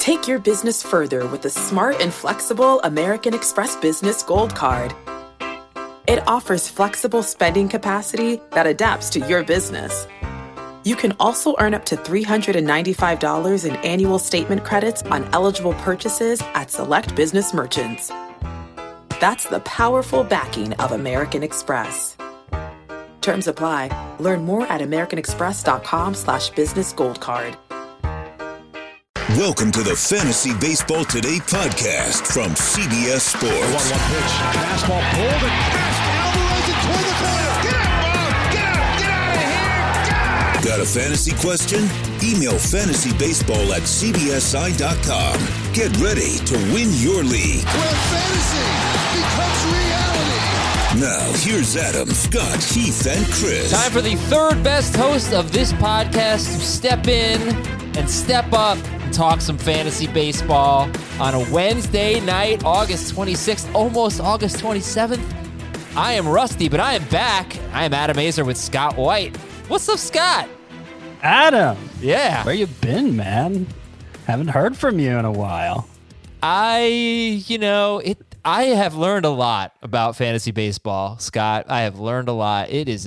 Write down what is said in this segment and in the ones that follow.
Take your business further with the smart and flexible American Express Business Gold Card. It offers flexible spending capacity that adapts to your business. You can also earn up to $395 in annual statement credits on eligible purchases at select business merchants. That's the powerful backing of American Express. Terms apply. Learn more at americanexpress.com/business gold card. Welcome to the Fantasy Baseball Today podcast from CBS Sports. 1-1 pitch. Fastball pulled and fast. Alvarez and toward the corner. Get out, ball. Get out of here. God! Got a fantasy question? Email fantasybaseball@cbsi.com. Get ready to win your league. Where fantasy becomes reality. Now, here's Adam, Scott, Heath, and Chris. Time for the third best host of this podcast to step in and step up and talk some fantasy baseball on a Wednesday night, August 26th, almost August 27th. I am Rusty, but I am back. I am Adam Azer with Scott White. What's up, Scott? Adam. Yeah. Where you been, man? Haven't heard from you in a while. I have learned a lot about fantasy baseball, Scott. I have learned a lot. It is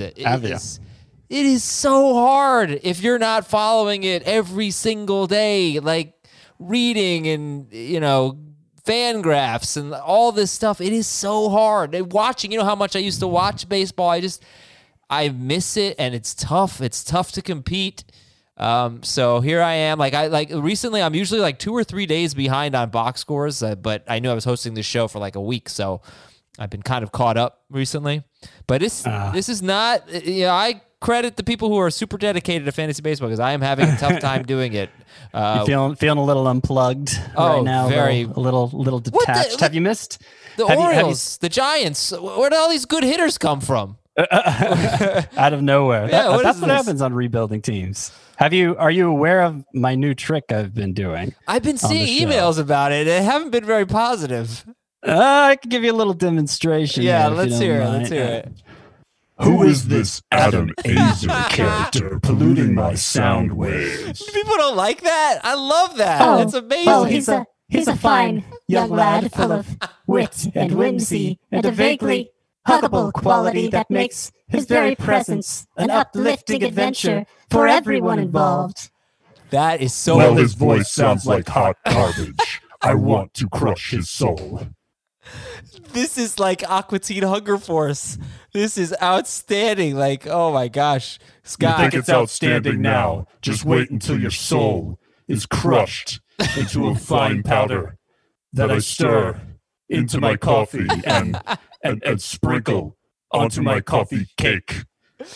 so hard if you're not following it every single day, like reading and, fan graphs and all this stuff. It is so hard. And watching, how much I used to watch baseball. I miss it, and it's tough. It's tough to compete. So here I am. Recently, I'm usually like 2 or 3 days behind on box scores, but I knew I was hosting this show for like a week, so I've been kind of caught up recently. But this is not. I credit the people who are super dedicated to fantasy baseball because I am having a tough time doing it. You feeling a little unplugged right now? Very a little detached. Have you missed the Orioles, the Giants? Where did all these good hitters come from? Out of nowhere. Yeah, that's what happens on rebuilding teams. Are you aware of my new trick I've been doing? I've been seeing emails about it. They haven't been very positive. I can give you a little demonstration. Yeah, let's hear it. Who is this Adam Azer character polluting my sound waves? People don't like that. I love that. Oh, it's amazing. Oh, he's a fine young lad full of wit and whimsy and a vaguely huggable quality that makes his very presence an uplifting adventure for everyone involved. That is so... Well, his voice sounds like hot garbage. I want to crush his soul. This is like Aqua Teen Hunger Force. This is outstanding. Like, oh my gosh. Scott. You think it's outstanding now? Just wait until your soul is crushed into a fine powder that I stir into my coffee and sprinkle onto my coffee cake.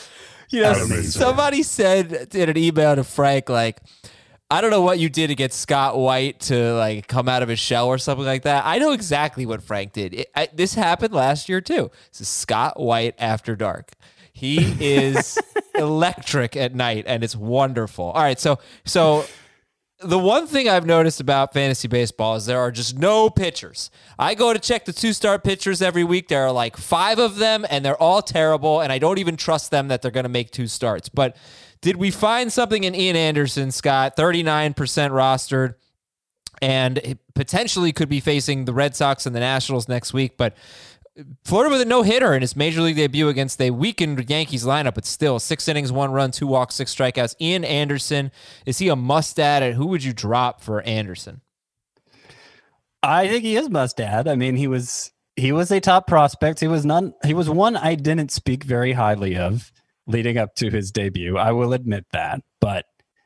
Somebody said in an email to Frank, like, I don't know what you did to get Scott White to like come out of his shell or something like that. I know exactly what Frank did. This happened last year too. This is Scott White after dark. He is electric at night, and it's wonderful. All right, so the one thing I've noticed about fantasy baseball is there are just no pitchers. I go to check the 2-start pitchers every week. There are like 5 of them, and they're all terrible, and I don't even trust them that they're going to make 2 starts. But did we find something in Ian Anderson, Scott? 39% rostered, and it potentially could be facing the Red Sox and the Nationals next week. But Florida with a no-hitter in his major league debut against a weakened Yankees lineup, but still 6 innings, 1 run, 2 walks, 6 strikeouts. Ian Anderson, is he a must-add? And who would you drop for Anderson? I think he is must-add. I mean, he was a top prospect. He was one I didn't speak very highly of leading up to his debut. I will admit that, but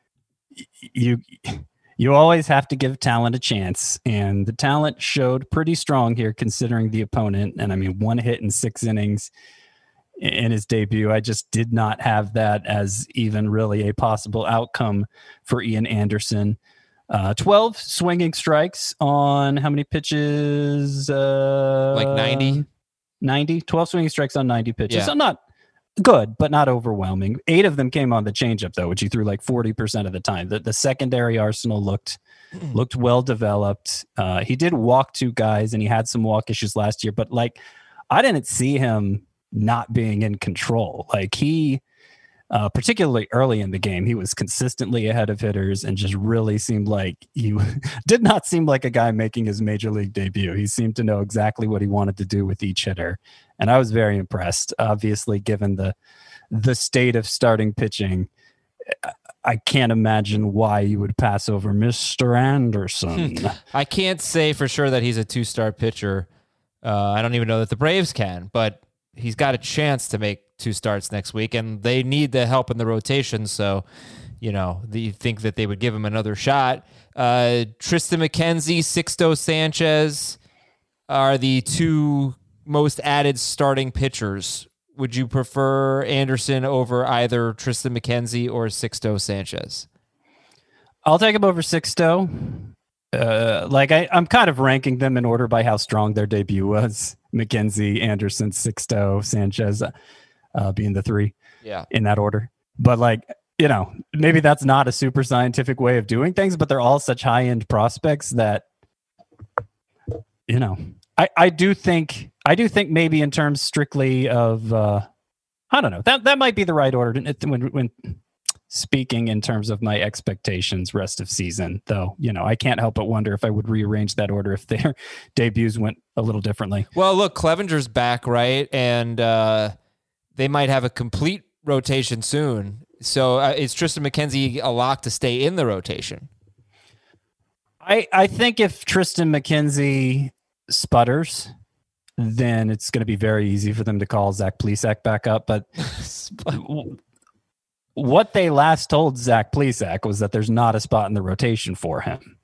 you always have to give talent a chance, and the talent showed pretty strong here considering the opponent. And I mean, 1 hit in 6 innings in his debut. I just did not have that as even really a possible outcome for Ian Anderson. 12 swinging strikes on how many pitches? Like 90? 12 swinging strikes on 90 pitches. Yeah. So not good, but not overwhelming. 8 of them came on the changeup, though, which he threw like 40% of the time. The secondary arsenal looked well developed. He did walk 2 guys, and he had some walk issues last year, but like I didn't see him not being in control. Like he particularly early in the game. He was consistently ahead of hitters and just really seemed like he did not seem like a guy making his major league debut. He seemed to know exactly what he wanted to do with each hitter. And I was very impressed, obviously, given the state of starting pitching. I can't imagine why you would pass over Mr. Anderson. I can't say for sure that he's a 2-star pitcher. I don't even know that the Braves can, but he's got a chance to make 2 starts next week, and they need the help in the rotation. So, you think that they would give him another shot. Tristan McKenzie, Sixto Sanchez are the 2 most added starting pitchers. Would you prefer Anderson over either Tristan McKenzie or Sixto Sanchez? I'll take him over Sixto. I'm kind of ranking them in order by how strong their debut was. McKenzie, Anderson, Sixto, Sanchez being the 3 in that order. But maybe that's not a super scientific way of doing things, but they're all such high-end prospects that, I do think maybe in terms strictly of, I don't know, that might be the right order when speaking in terms of my expectations rest of season, though, I can't help but wonder if I would rearrange that order if their debuts went a little differently. Well, look, Clevenger's back, right? And they might have a complete rotation soon. So is Tristan McKenzie a lock to stay in the rotation? I think if Tristan McKenzie sputters, then it's going to be very easy for them to call Zach Plesac back up. But what they last told Zach Plesac was that there's not a spot in the rotation for him.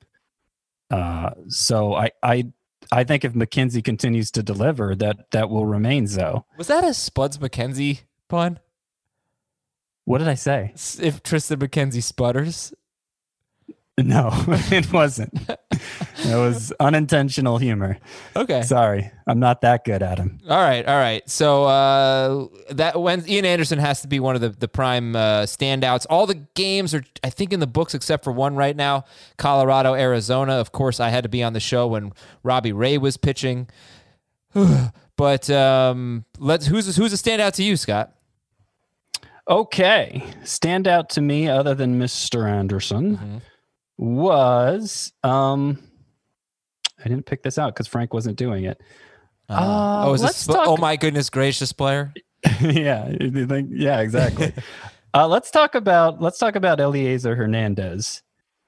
So I think if McKenzie continues to deliver, that will remain so. Was that a Spuds McKenzie pun? What did I say? If Tristan McKenzie sputters? No, it wasn't. It was unintentional humor. Okay. Sorry. I'm not that good at him. All right. So that when Ian Anderson has to be one of the prime standouts. All the games are, I think, in the books except for one right now. Colorado, Arizona. Of course, I had to be on the show when Robbie Ray was pitching. But who's a standout to you, Scott? Okay. Standout to me other than Mr. Anderson was I didn't pick this out because Frank wasn't doing it. Is this oh my goodness gracious player? Yeah, exactly. Let's talk about Eliezer Hernandez,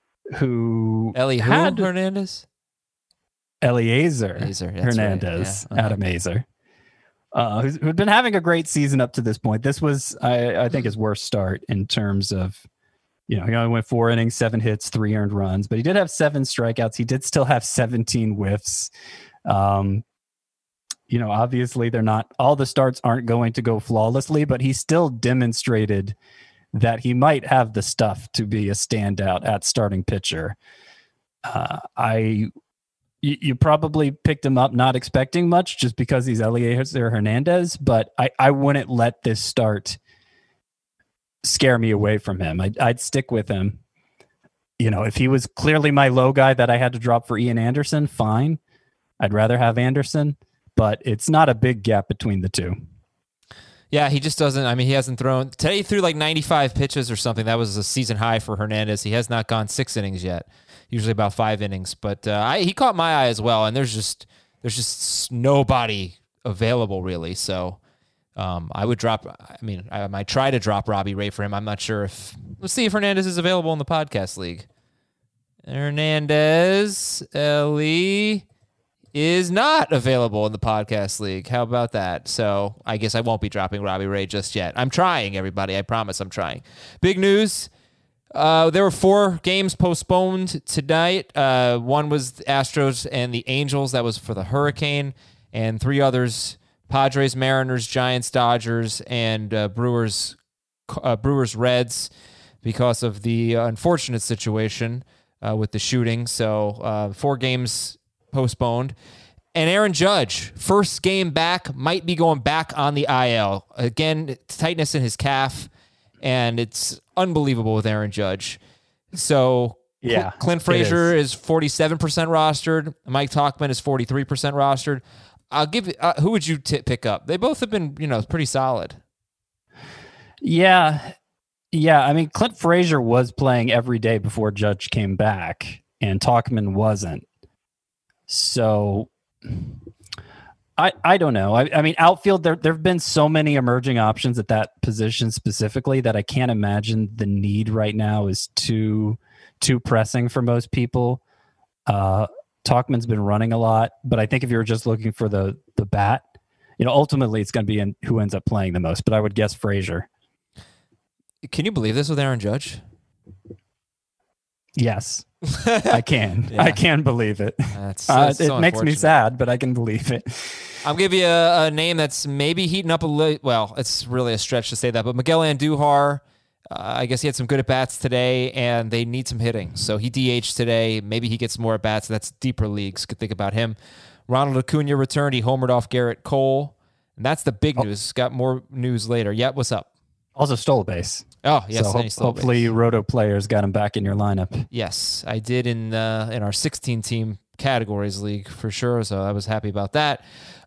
Hernandez? Eliezer Hernandez, Hernandez, right. Adam Azer, who'd been having a great season up to this point. This was, I think, his worst start in terms of, he only went 4 innings, 7 hits, 3 earned runs, but he did have 7 strikeouts. He did still have 17 whiffs. Obviously all the starts aren't going to go flawlessly, but he still demonstrated that he might have the stuff to be a standout at starting pitcher. You probably picked him up not expecting much just because he's Eliezer Hernandez, but I wouldn't let this start scare me away from him. I'd stick with him. If he was clearly my low guy that I had to drop for Ian Anderson, fine. I'd rather have Anderson, but it's not a big gap between the two. Yeah, he just doesn't. He hasn't thrown. Today he threw like 95 pitches or something. That was a season high for Hernandez. He has not gone 6 innings yet. Usually about 5 innings. But he caught my eye as well, and there's just nobody available really. So I would drop. I might try to drop Robbie Ray for him. I'm not sure if. Let's see if Hernandez is available in the podcast league. Hernandez, Ellie is not available in the podcast league. How about that? So I guess I won't be dropping Robbie Ray just yet. I'm trying, everybody. I promise I'm trying. Big news. There were 4 games postponed tonight. One was the Astros and the Angels. That was for the Hurricane. And 3 others, Padres, Mariners, Giants, Dodgers, and Brewers, Reds, because of the unfortunate situation with the shooting. So 4 games postponed. And Aaron Judge, first game back, might be going back on the IL. Again, tightness in his calf, and it's unbelievable with Aaron Judge. So yeah, Clint Frazier is 47% rostered. Mike Tauchman is 43% rostered. I'll give who would you pick up? They both have been, pretty solid. Yeah. Yeah, I mean, Clint Frazier was playing every day before Judge came back, and Tauchman wasn't. So I don't know. I mean, outfield, there have been so many emerging options at that position specifically that I can't imagine the need right now is too pressing for most people. Tauchman's been running a lot, but I think if you're just looking for the bat, ultimately it's going to be in who ends up playing the most, but I would guess Frazier. Can you believe this with Aaron Judge? Yes, I can. Yeah. I can believe it. That's so it makes me unfortunate. sad, but I can believe it. I'll give you a name that's maybe heating up a little. Well, it's really a stretch to say that, but Miguel Andujar, I guess he had some good at-bats today, and they need some hitting. So he DH'd today. Maybe he gets more at-bats. That's deeper leagues. Could think about him. Ronald Acuna returned. He homered off Garrett Cole. And that's the big news. Got more news later. Yeah, what's up? Also stole a base. Oh, yes. So hopefully Roto players got him back in your lineup. Yes, I did in our 16-team categories league for sure, so I was happy about that.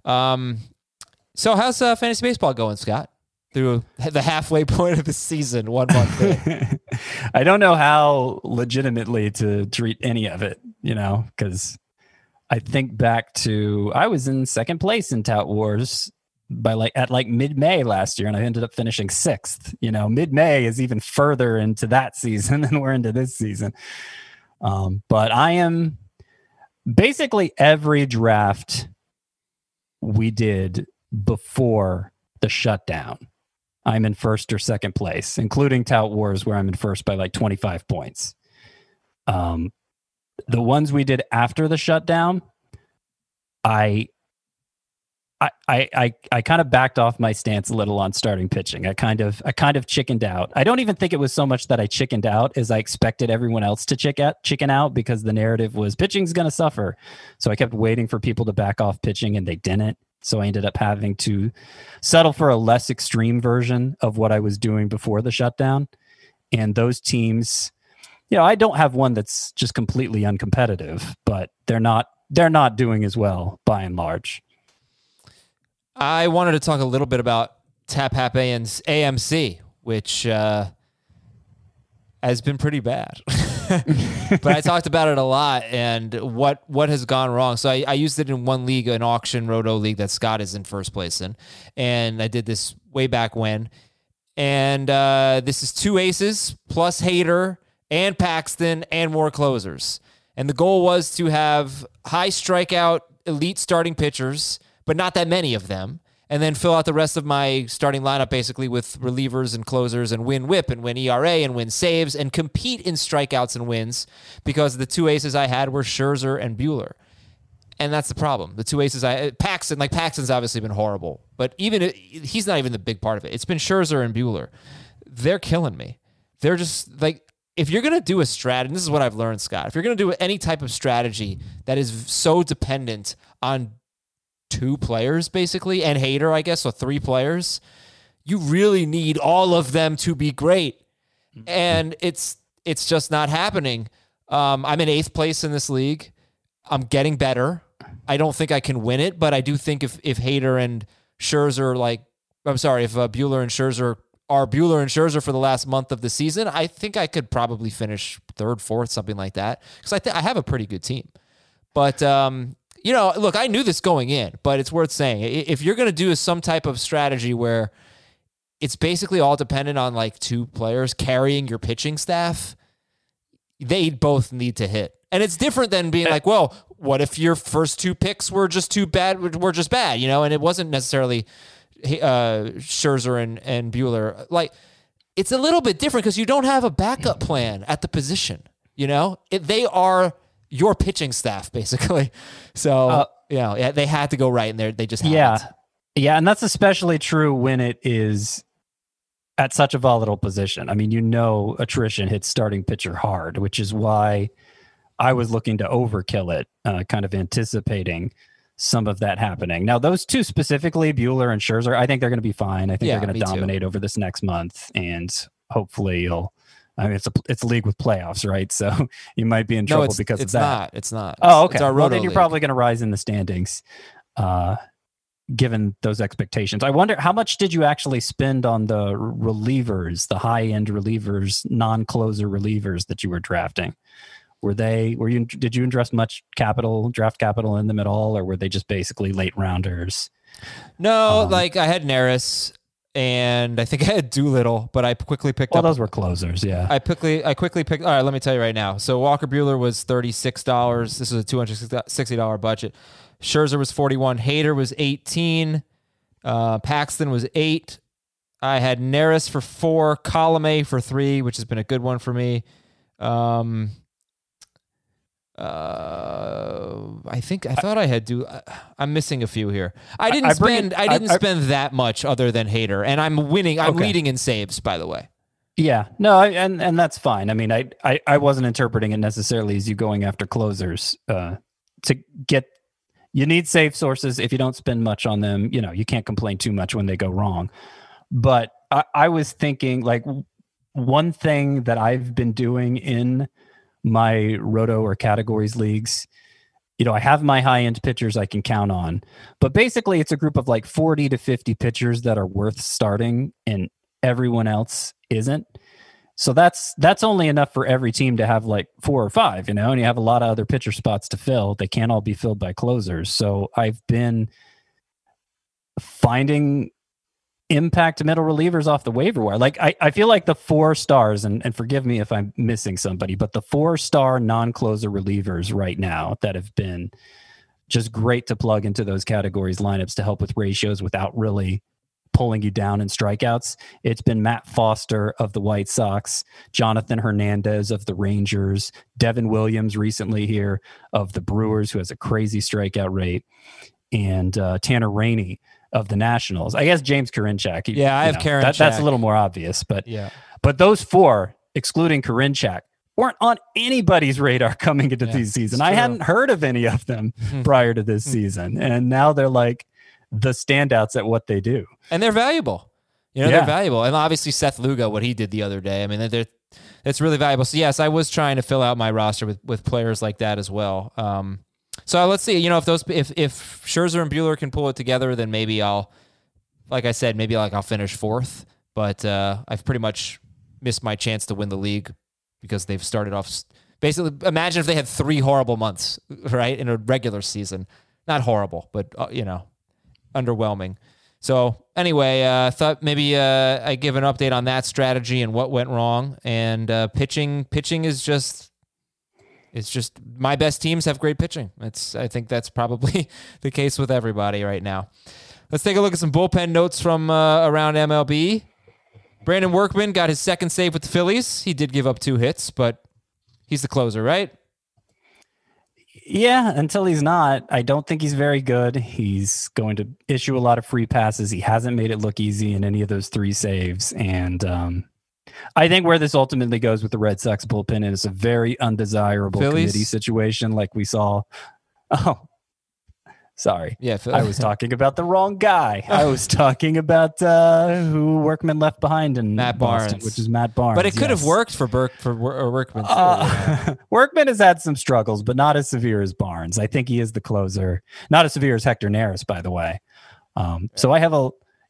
So how's fantasy baseball going, Scott? Through the halfway point of the season, 1 month in. I don't know how legitimately to treat any of it, because I think back to I was in second place in Tout Wars at mid-May last year, and I ended up finishing 6th. Mid-May is even further into that season than we're into this season. But I am basically every draft we did before the shutdown, I'm in first or second place, including Tout Wars, where I'm in first by 25 points. The ones we did after the shutdown, I kind of backed off my stance a little on starting pitching. I kind of chickened out. I don't even think it was so much that I chickened out as I expected everyone else to chicken out, because the narrative was pitching's going to suffer. So I kept waiting for people to back off pitching, and they didn't. So I ended up having to settle for a less extreme version of what I was doing before the shutdown. And those teams, I don't have one that's just completely uncompetitive, but they're not doing as well by and large. I wanted to talk a little bit about Tap Happy's AMC, which has been pretty bad. But I talked about it a lot and what has gone wrong. So I used it in one league, an auction Roto league that Scott is in first place in. And I did this way back when. And this is 2 aces plus Hader and Paxton and more closers. And the goal was to have high strikeout elite starting pitchers, but not that many of them, and then fill out the rest of my starting lineup basically with relievers and closers and win whip and win ERA and win saves and compete in strikeouts and wins, because the 2 aces I had were Scherzer and Buehler. And that's the problem. The 2 aces Paxton's obviously been horrible, but he's not even the big part of it. It's been Scherzer and Buehler. They're killing me. They're just if you're going to do a strat, and this is what I've learned, Scott, if you're going to do any type of strategy that is so dependent on 2 players, basically, and Hader, I guess, so 3 players, you really need all of them to be great. And it's just not happening. I'm in 8th place in this league. I'm getting better. I don't think I can win it, but I do think if Hader and Scherzer, if Buehler and Scherzer are Buehler and Scherzer for the last month of the season, I think I could probably finish 3rd, 4th, something like that, because I have a pretty good team. But look, I knew this going in, but it's worth saying. If you're going to do some type of strategy where it's basically all dependent on 2 players carrying your pitching staff, they both need to hit. And it's different than being well, what if your first 2 picks were just too bad, were just bad, and it wasn't necessarily Scherzer and Buehler. It's a little bit different because you don't have a backup plan at the position, they are your pitching staff, basically. So, they had to go right, and they just haven't. Yeah, and that's especially true when it is at such a volatile position. I mean, attrition hits starting pitcher hard, which is why I was looking to overkill it, kind of anticipating some of that happening. Now, those 2 specifically, Buehler and Scherzer, I think they're going to be fine. I think they're going to dominate over this next month, and hopefully it's a league with playoffs, right? So you might be in trouble because of that. It's not. Oh, okay. It's our well, Roto then you're league. probably going to rise in the standings. given those expectations. I wonder, how much did you actually spend on the relievers, the high-end relievers, non-closer relievers that you were drafting? Did you invest much draft capital in them at all, or were they just basically late rounders? No, like I had Neris and I think I had Doolittle, but I quickly picked up. Those were closers, yeah. I quickly picked. All right, let me tell you right now. So Walker Buehler was $36. This is a $260 budget. Scherzer was $41. Hader was $18. Paxton was $8. I had Neris for $4. Colomé for $3, which has been a good one for me. I thought I had I'm missing a few here. I didn't spend that much other than Hader, and I'm winning. I'm leading in saves, by the way. Yeah, no, and that's fine. I mean, I wasn't interpreting it necessarily as you going after closers to get. You need save sources. If you don't spend much on them, you can't complain too much when they go wrong. But I was thinking, like, one thing that I've been doing in my roto or categories leagues, I have my high-end pitchers I can count on, but basically it's a group of like 40 to 50 pitchers that are worth starting and everyone else isn't. So that's only enough for every team to have like 4 or 5, and you have a lot of other pitcher spots to fill. They can't all be filled by closers. So I've been finding impact middle relievers off the waiver wire. Like I feel like the 4 stars, and forgive me if I'm missing somebody, but the 4-star non-closer relievers right now that have been just great to plug into those categories lineups to help with ratios without really pulling you down in strikeouts. It's been Matt Foster of the White Sox, Jonathan Hernandez of the Rangers, Devin Williams recently here of the Brewers, who has a crazy strikeout rate, and Tanner Rainey of the Nationals. I guess James Karinchak. Yeah, I have Karinchak. That's a little more obvious, but those 4, excluding Karinchak, weren't on anybody's radar coming into this season. I hadn't heard of any of them prior to this season, and now they're like the standouts at what they do. And they're valuable. They're valuable. And obviously Seth Lugo, what he did the other day, I mean, it's really valuable. So yes, I was trying to fill out my roster with players like that as well. So let's see, if Scherzer and Buehler can pull it together, then maybe I'll finish 4th, but I've pretty much missed my chance to win the league because they've started off basically. Imagine if they had 3 horrible months, right, in a regular season. Not horrible, but underwhelming. So anyway, I thought maybe I give an update on that strategy and what went wrong. And pitching is just my best teams have great pitching. I think that's probably the case with everybody right now. Let's take a look at some bullpen notes from around MLB. Brandon Workman got his 2nd save with the Phillies. He did give up 2 hits, but he's the closer, right? Yeah, until he's not. I don't think he's very good. He's going to issue a lot of free passes. He hasn't made it look easy in any of those 3 saves. And I think where this ultimately goes with the Red Sox bullpen is a very undesirable committee situation like we saw. Oh, sorry. Yeah, I was talking about the wrong guy. I was talking about who Workman left behind in Matt Boston, Barnes. which is Matt Barnes. But it could have worked for Workman. Workman has had some struggles, but not as severe as Barnes. I think he is the closer. Not as severe as Hector Neris, by the way. So I have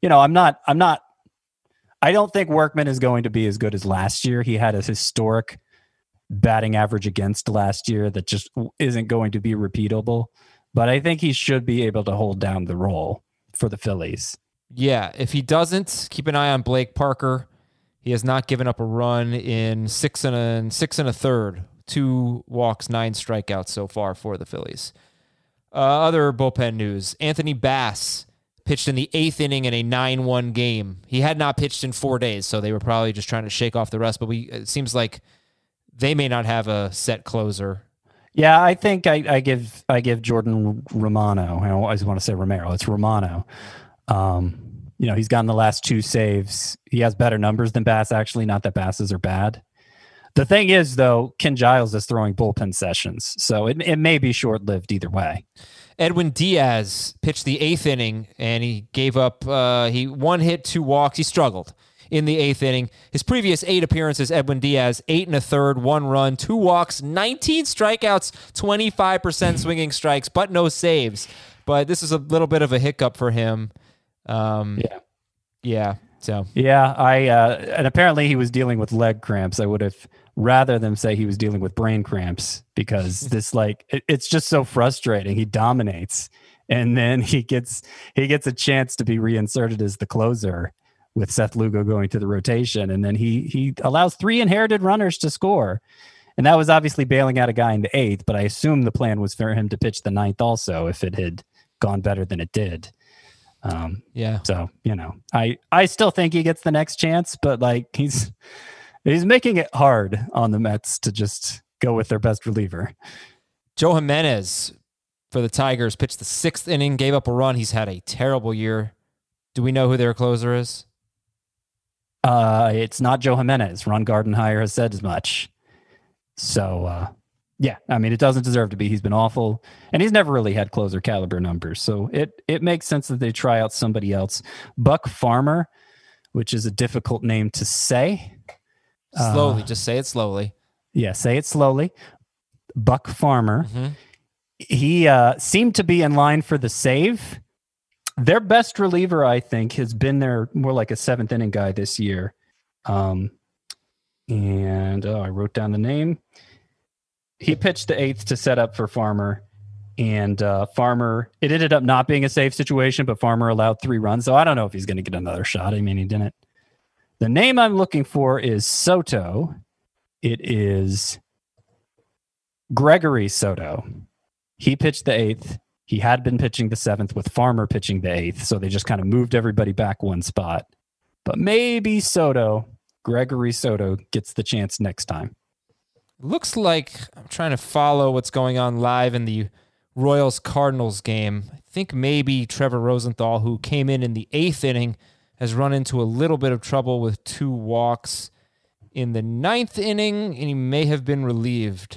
I don't think Workman is going to be as good as last year. He had a historic batting average against last year that just isn't going to be repeatable. But I think he should be able to hold down the role for the Phillies. Yeah, if he doesn't, keep an eye on Blake Parker. He has not given up a run in 6 1/3, 2 walks, 9 strikeouts so far for the Phillies. Other bullpen news: Anthony Bass pitched in the 8th inning in a 9-1 game. He had not pitched in 4 days, so they were probably just trying to shake off the rust. But it seems like they may not have a set closer. Yeah, I think I give Jordan Romano. I always want to say Romero. It's Romano. He's gotten the last 2 saves. He has better numbers than Bass, actually. Not that Bass's are bad. The thing is, though, Ken Giles is throwing bullpen sessions, so it may be short-lived either way. Edwin Diaz pitched the 8th inning, and he gave up 1 hit, 2 walks. He struggled in the 8th inning. His previous 8 appearances, Edwin Diaz, 8 1/3, 1 run, 2 walks, 19 strikeouts, 25% swinging strikes, but no saves. but this is a little bit of a hiccup for him. Yeah. So and apparently he was dealing with leg cramps. I would have rather them say he was dealing with brain cramps, because this it's just so frustrating. He dominates, and then he gets a chance to be reinserted as the closer with Seth Lugo going to the rotation, and then he allows 3 inherited runners to score. And that was obviously bailing out a guy in the 8th, but I assume the plan was for him to pitch the 9th also if it had gone better than it did. So, I still think he gets the next chance, but he's making it hard on the Mets to just go with their best reliever. Joe Jimenez for the Tigers pitched the 6th inning, gave up a run. He's had a terrible year. Do we know who their closer is? It's not Joe Jimenez. Ron Gardenhire has said as much. So, it doesn't deserve to be. He's been awful, and he's never really had closer caliber numbers. So it makes sense that they try out somebody else. Buck Farmer, which is a difficult name to say. Slowly, just say it slowly. Yeah, say it slowly. Buck Farmer. Mm-hmm. He seemed to be in line for the save. Their best reliever, I think, has been their more like a 7th inning guy this year. I wrote down the name. He pitched the 8th to set up for Farmer, and Farmer, it ended up not being a safe situation, but Farmer allowed 3 runs. So I don't know if he's going to get another shot. I mean, he didn't. The name I'm looking for is Soto. It is Gregory Soto. He pitched the 8th. He had been pitching the 7th with Farmer pitching the 8th. So they just kind of moved everybody back one spot. But maybe Gregory Soto gets the chance next time. Looks like I'm trying to follow what's going on live in the Royals-Cardinals game. I think maybe Trevor Rosenthal, who came in the 8th inning, has run into a little bit of trouble with 2 walks in the 9th inning, and he may have been relieved.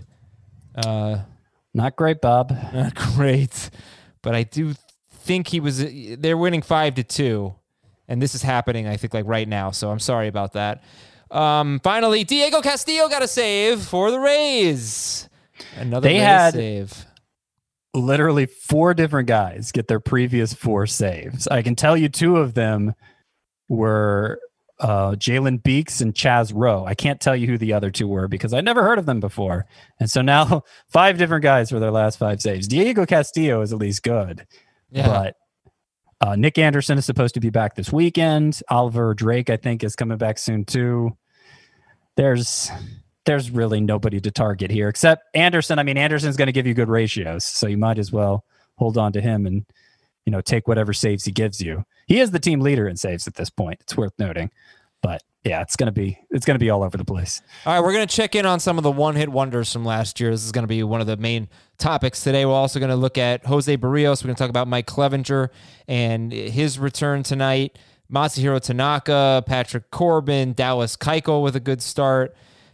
Not great, Bob. Not great. But I do think they're winning 5-2, and this is happening, I think, right now, so I'm sorry about that. Finally, Diego Castillo got a save for the Rays. Another Rays save. Literally 4 different guys get their previous 4 saves. I can tell you 2 of them were Jalen Beeks and Chaz Rowe. I can't tell you who the other 2 were because I never heard of them before. And so now 5 different guys for their last 5 saves. Diego Castillo is at least good. Yeah. But Nick Anderson is supposed to be back this weekend. Oliver Drake, I think, is coming back soon too. There's really nobody to target here except Anderson. I mean, Anderson's going to give you good ratios, so you might as well hold on to him and take whatever saves he gives you. He is the team leader in saves at this point. It's worth noting. But yeah, it's gonna be all over the place. All right, we're gonna check in on some of the one-hit wonders from last year. This is gonna be one of the main topics today. We're also gonna look at Jose Barrios. We're gonna talk about Mike Clevenger and his return tonight. Masahiro Tanaka, Patrick Corbin, Dallas Keuchel with a good start.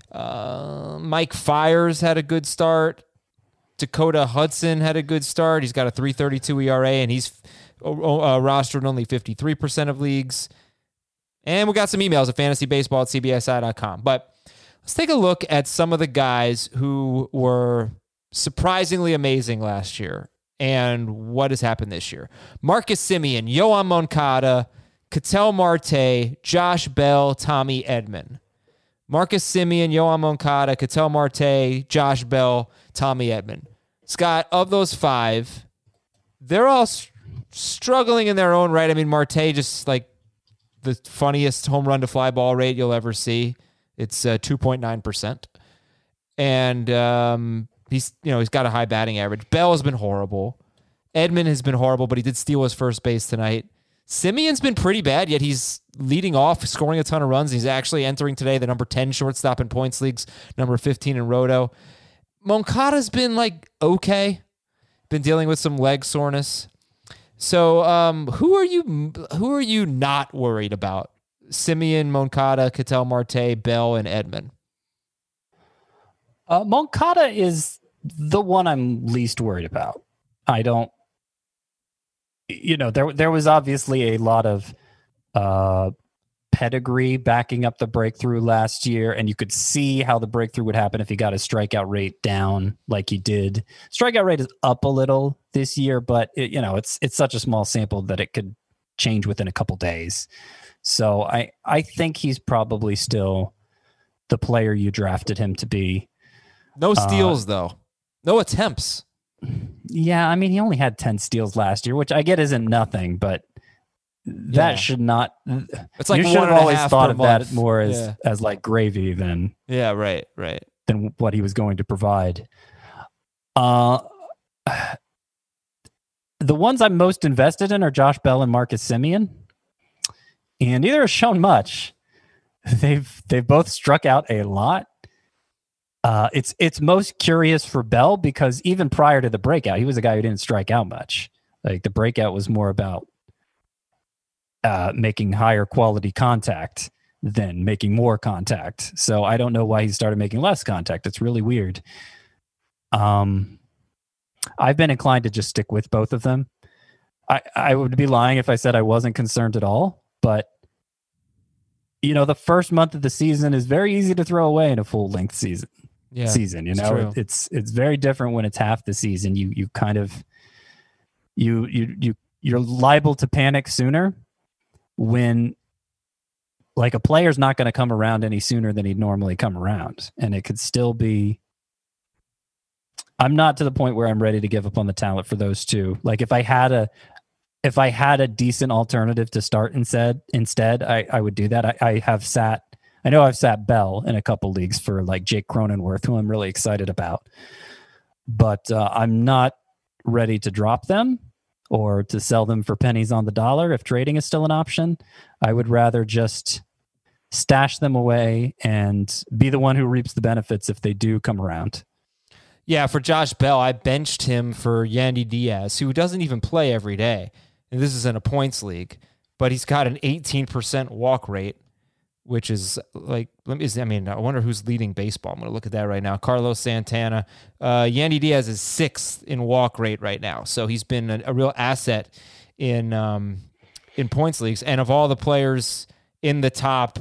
Mike Fiers had a good start. Dakota Hudson had a good start. He's got a 3.32 ERA, and he's rostered in only 53% of leagues. And we got some emails at fantasybaseball@cbsi.com. But let's take a look at some of the guys who were surprisingly amazing last year and what has happened this year. Marcus Semien, Yoan Moncada, Ketel Marte, Josh Bell, Tommy Edman. Marcus Semien, Yoan Moncada, Ketel Marte, Josh Bell, Tommy Edman. Scott, of those 5, they're all struggling in their own right. I mean, Marte just the funniest home run to fly ball rate you'll ever see. It's 2.9%. And he's got a high batting average. Bell has been horrible. Edman has been horrible, but he did steal his first base tonight. Simeon's been pretty bad, yet he's leading off, scoring a ton of runs. He's actually entering today the number 10 shortstop in points leagues, number 15 in Roto. Moncada's been okay. Been dealing with some leg soreness. So who are you not worried about? Semien, Moncada, Ketel Marte, Bell, and Edman. Moncada is the one I'm least worried about. I don't. There was obviously a lot of pedigree backing up the breakthrough last year, and you could see how the breakthrough would happen if he got his strikeout rate down like he did. Strikeout rate is up a little this year, but it's such a small sample that it could change within a couple days. So I think he's probably still the player you drafted him to be. No steals though. No attempts. Yeah, I mean, he only had 10 steals last year, which I get isn't nothing, but that should not. It's like you should have always thought of month. that more as like gravy than right than what he was going to provide. The ones I'm most invested in are Josh Bell and Marcus Semien, and neither have shown much. They've both struck out a lot. It's most curious for Bell because even prior to the breakout, he was a guy who didn't strike out much. Like the breakout was more about making higher quality contact than making more contact. So I don't know why he started making less contact. It's really weird. I've been inclined to just stick with both of them. I would be lying if I said I wasn't concerned at all, but the first month of the season is very easy to throw away in a full length season. It's very different when it's half the season. You kind of you're liable to panic sooner when like a player's not going to come around any sooner than he'd normally come around, and it could still be. I'm not to the point where I'm ready to give up on the talent for those two. Like if I had a decent alternative to start instead, I would do that. I know I've sat Bell in a couple leagues for like Jake Cronenworth, who I'm really excited about, but I'm not ready to drop them or to sell them for pennies on the dollar. If trading is still an option, I would rather just stash them away and be the one who reaps the benefits if they do come around. Yeah, for Josh Bell, I benched him for Yandy Diaz, who doesn't even play every day. And this is in a points league, but he's got an 18% walk rate, which is like, I wonder who's leading baseball. I'm going to look at that right now. Carlos Santana. Yandy Diaz is 6th in walk rate right now. So he's been a real asset in points leagues. And of all the players in the top,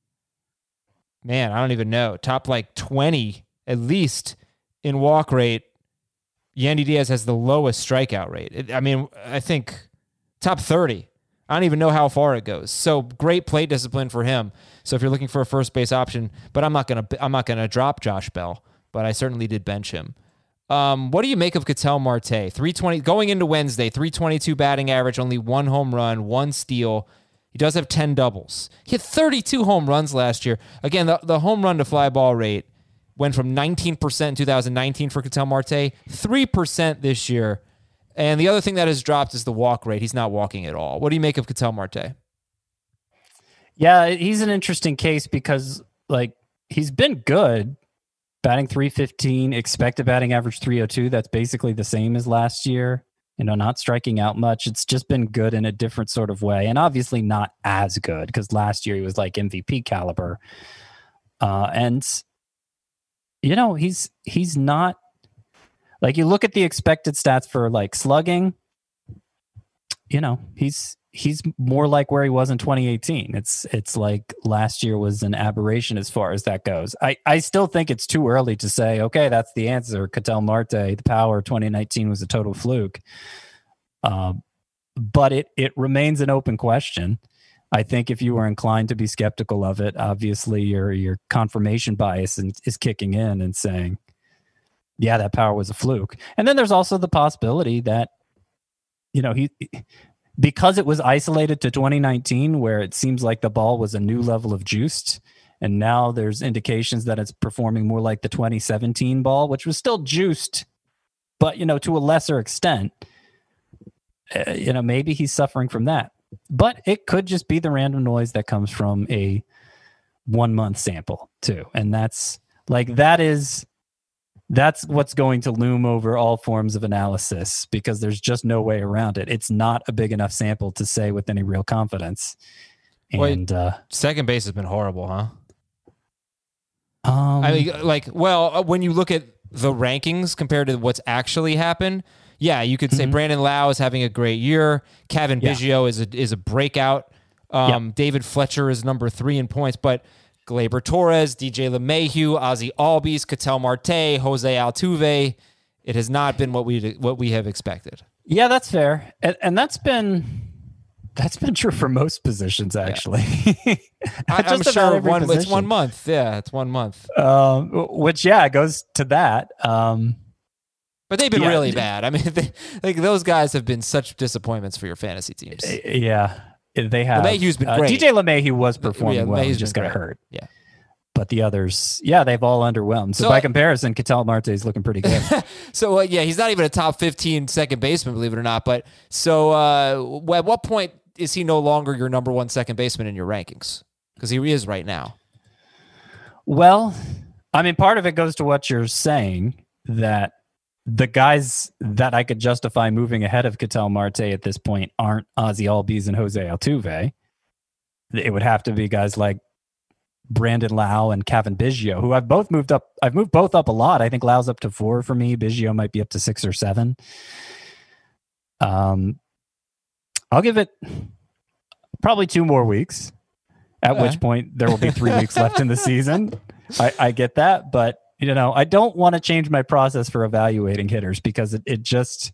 I don't even know, top like 20 at least in walk rate, Yandy Diaz has the lowest strikeout rate. I think top 30. I don't even know how far it goes. So great plate discipline for him. So if you're looking for a first base option, but I'm not gonna drop Josh Bell, but I certainly did bench him. What do you make of Ketel Marte? 320 going into Wednesday, 322 batting average, only 1 home run, 1 steal. He does have 10 doubles. He had 32 home runs last year. Again, the home run to fly ball rate went from 19% in 2019 for Ketel Marte, 3% this year. And the other thing that has dropped is the walk rate. He's not walking at all. What do you make of Ketel Marte? Yeah, he's an interesting case because he's been good. Batting .315, expected batting average .302. That's basically the same as last year. Not striking out much. It's just been good in a different sort of way. And obviously not as good because last year he was like MVP caliber. He's not like, you look at the expected stats for like slugging, he's more like where he was in 2018. It's like last year was an aberration as far as that goes. I still think it's too early to say, okay, that's the answer. Ketel Marte, the power 2019 was a total fluke. But it remains an open question. I think if you were inclined to be skeptical of it, obviously your confirmation bias is kicking in and saying, yeah, that power was a fluke. And then there's also the possibility that, because it was isolated to 2019, where it seems like the ball was a new level of juiced, and now there's indications that it's performing more like the 2017 ball, which was still juiced, but, to a lesser extent, maybe he's suffering from that. But it could just be the random noise that comes from a 1 month sample too. And that's what's going to loom over all forms of analysis, because there's just no way around it. It's not a big enough sample to say with any real confidence. And second base has been horrible, huh? When you look at the rankings compared to what's actually happened, yeah, you could say Brandon Lau is having a great year. Kevin Biggio is a breakout. David Fletcher is number 3 in points, but Gleyber Torres, DJ LeMahieu, Ozzie Albies, Ketel Marte, Jose Altuve, It has not been what we have expected. Yeah, that's fair, and that's been true for most positions actually. I'm sure it's 1 month. Yeah, it's 1 month. Which goes to that. But they've been really bad. I mean, those guys have been such disappointments for your fantasy teams. Yeah, they have. LeMahieu's been great. DJ LeMahieu was performing well. He just got hurt. Yeah. But the others, they've all underwhelmed. So by comparison, Ketel Marte is looking pretty good. So, he's not even a top 15 second baseman, believe it or not. But so at what point is he no longer your number one second baseman in your rankings? Because he is right now. Well, I mean, part of it goes to what you're saying, that the guys that I could justify moving ahead of Ketel Marte at this point aren't Ozzy Albies and Jose Altuve. It would have to be guys like Brandon Lau and Kevin Biggio, who I've moved both up a lot. I think Lau's up to 4 for me. Biggio might be up to 6 or 7. I'll give it probably 2 more weeks, at which point there will be 3 weeks left in the season. I get that, but I don't want to change my process for evaluating hitters because it just,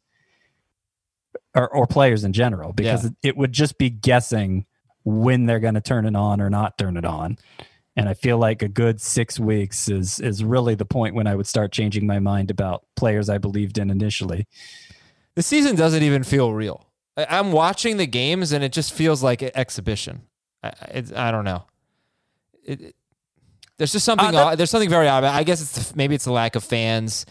or players in general, because it would just be guessing when they're going to turn it on or not turn it on. And I feel like a good 6 weeks is really the point when I would start changing my mind about players I believed in initially. The season doesn't even feel real. I'm watching the games and it just feels like an exhibition. I don't know. There's just something. There's something very odd. I guess maybe it's the lack of fans.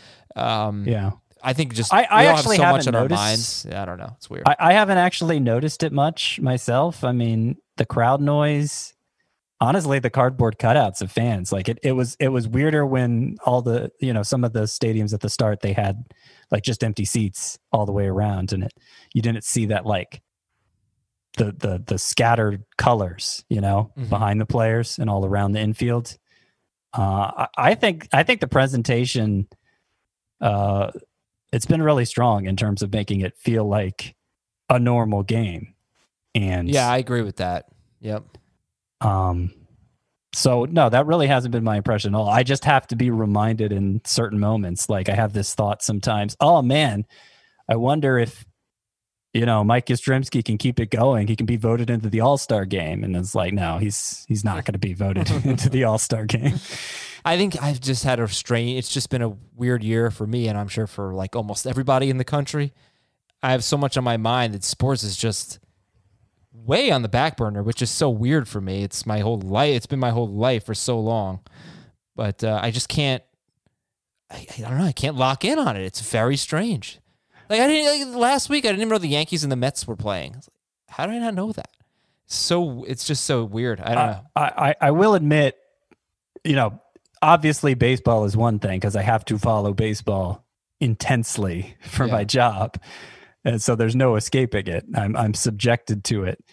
I think just I we all actually have so haven't much in our noticed. minds. I don't know. It's weird. I haven't actually noticed it much myself. I mean, the crowd noise. Honestly, the cardboard cutouts of fans. Like it was weirder when all the some of the stadiums at the start they had like just empty seats all the way around, and you didn't see that like the scattered colors behind the players and all around the infield. I think the presentation, it's been really strong in terms of making it feel like a normal game. And I agree with that. Yep. So no, that really hasn't been my impression at all. I just have to be reminded in certain moments. Like I have this thought sometimes, oh man, I wonder if, Mike Yastrzemski can keep it going. He can be voted into the All-Star game. And it's like, no, he's not going to be voted into the All-Star game. I think I've just had it's just been a weird year for me, and I'm sure for like almost everybody in the country. I have so much on my mind that sports is just way on the back burner, which is so weird for me. It's my whole life. It's been my whole life for so long, but I just can't. I don't know. I can't lock in on it. It's very strange. Last week I didn't even know the Yankees and the Mets were playing. How did I not know that? It's just so weird. I don't know. I will admit, obviously baseball is one thing because I have to follow baseball intensely for my job. And so there's no escaping it. I'm subjected to it.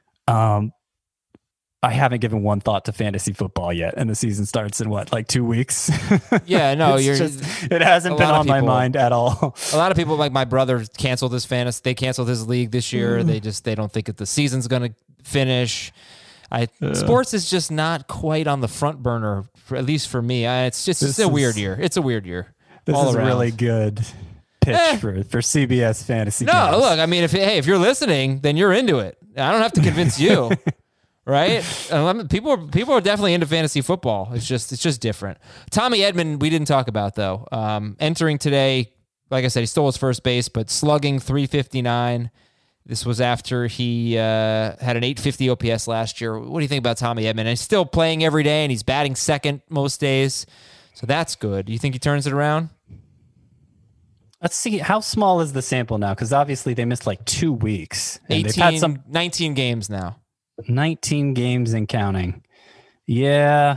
I haven't given one thought to fantasy football yet, and the season starts in 2 weeks? Yeah, no, it hasn't been on my mind at all. A lot of people, like my brother, canceled his fantasy. They canceled his league this year. They don't think that the season's going to finish. Sports is just not quite on the front burner, at least for me. It's a weird year. It's a weird year. This is a really good pitch for CBS fantasy. No, look, I mean, if you're listening, then you're into it. I don't have to convince you. Right? People are definitely into fantasy football. It's just different. Tommy Edman, we didn't talk about though. Entering today, like I said, he stole his first base, but slugging .359. This was after he had an .850 OPS last year. What do you think about Tommy Edman? And he's still playing every day, and he's batting second most days. So that's good. Do you think he turns it around? Let's see. How small is the sample now? Because obviously they missed 2 weeks. 19 games now. 19 games and counting. Yeah.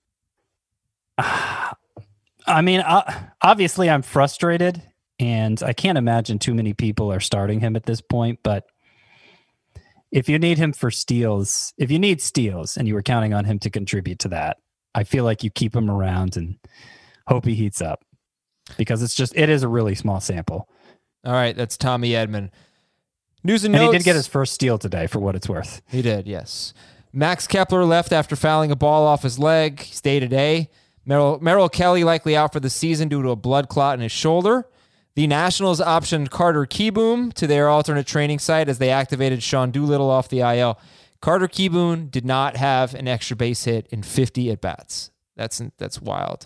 I mean, obviously I'm frustrated, and I can't imagine too many people are starting him at this point, but if you need him for steals, if you need steals and you were counting on him to contribute to that, I feel like you keep him around and hope he heats up, because it is a really small sample. All right. That's Tommy Edman. News and notes. He did get his first steal today, for what it's worth. He did, yes. Max Kepler left after fouling a ball off his leg. He's day-to-day. Merrill Kelly likely out for the season due to a blood clot in his shoulder. The Nationals optioned Carter Kieboom to their alternate training site as they activated Sean Doolittle off the IL. Carter Kieboom did not have an extra base hit in 50 at-bats. That's wild.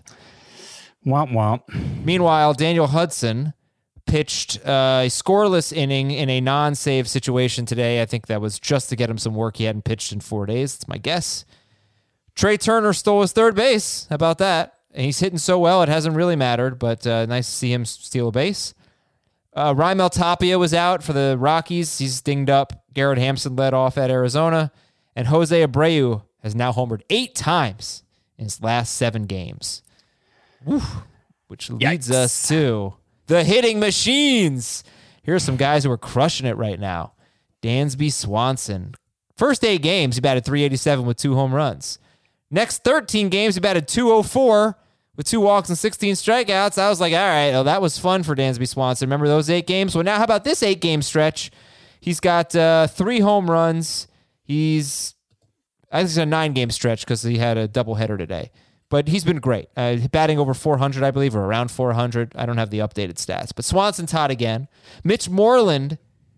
Womp womp. Meanwhile, Daniel Hudson pitched a scoreless inning in a non-save situation today. I think that was just to get him some work. He hadn't pitched in 4 days. That's my guess. Trey Turner stole his third base. How about that? And he's hitting so well, it hasn't really mattered, but nice to see him steal a base. Raimel Tapia was out for the Rockies. He's dinged up. Garrett Hampson led off at Arizona. And Jose Abreu has now homered 8 times in his last 7 games. Woo. Which leads us to the hitting machines. Here's some guys who are crushing it right now. Dansby Swanson. First 8 games, he batted .387 with 2 home runs. Next 13 games, he batted .204 with 2 walks and 16 strikeouts. I was like, all right, well, that was fun for Dansby Swanson. Remember those 8 games? Well, now how about this 8-game stretch? He's got 3 home runs. I think it's a 9-game stretch because he had a doubleheader today. But he's been great. Batting over 400, I believe, or around 400. I don't have the updated stats. But Swanson's hot again. Mitch Moreland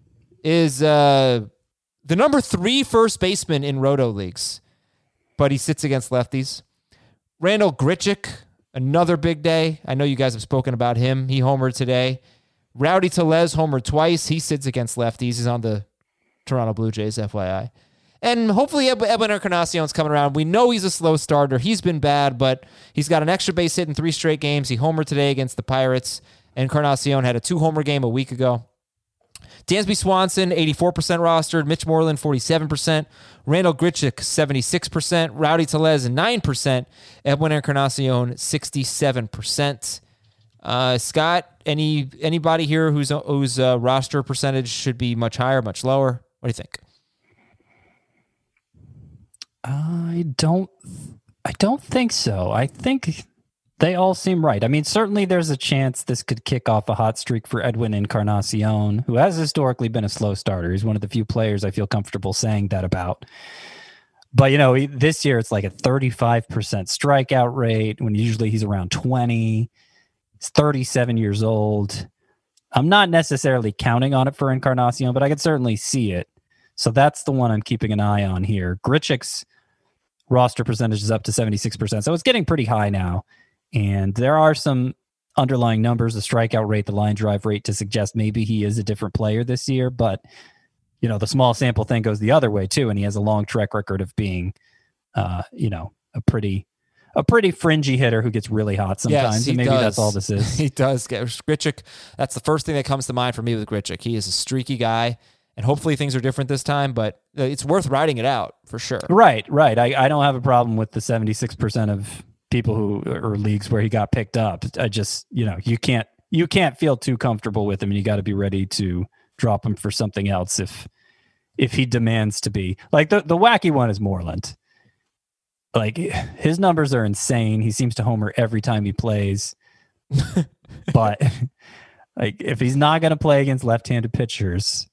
is the number 3 first baseman in roto leagues, but he sits against lefties. Randall Grichuk, another big day. I know you guys have spoken about him. He homered today. Rowdy Tellez homered twice. He sits against lefties. He's on the Toronto Blue Jays, FYI. And hopefully Edwin Encarnacion's coming around. We know he's a slow starter. He's been bad, but he's got an extra base hit in 3 straight games. He homered today against the Pirates. Encarnacion had a 2-homer game a week ago. Dansby Swanson, 84% rostered. Mitch Moreland, 47%. Randall Grichuk, 76%. Rowdy Tellez, 9%. Edwin Encarnacion, 67%. Scott, anybody here whose roster percentage should be much higher, much lower? What do you think? I don't think so. I think they all seem right. I mean, certainly there's a chance this could kick off a hot streak for Edwin Encarnacion, who has historically been a slow starter. He's one of the few players I feel comfortable saying that about. But, this year it's like a 35% strikeout rate when usually he's around 20. He's 37 years old. I'm not necessarily counting on it for Encarnacion, but I could certainly see it. So that's the one I'm keeping an eye on here. Grichuk's roster percentage is up to 76%. So it's getting pretty high now. And there are some underlying numbers, the strikeout rate, the line drive rate, to suggest maybe he is a different player this year. But, the small sample thing goes the other way too. And he has a long track record of being, a pretty fringy hitter who gets really hot sometimes. Yes, and maybe that's all this is. He does get Grichuk. That's the first thing that comes to mind for me with Grichuk. He is a streaky guy. And hopefully things are different this time, but it's worth riding it out for sure. Right. I don't have a problem with the 76% of people or leagues where he got picked up. I just, you can't feel too comfortable with him, and you got to be ready to drop him for something else if he demands to be. Like the wacky one is Moreland. Like his numbers are insane. He seems to homer every time he plays. But like if he's not going to play against left-handed pitchers,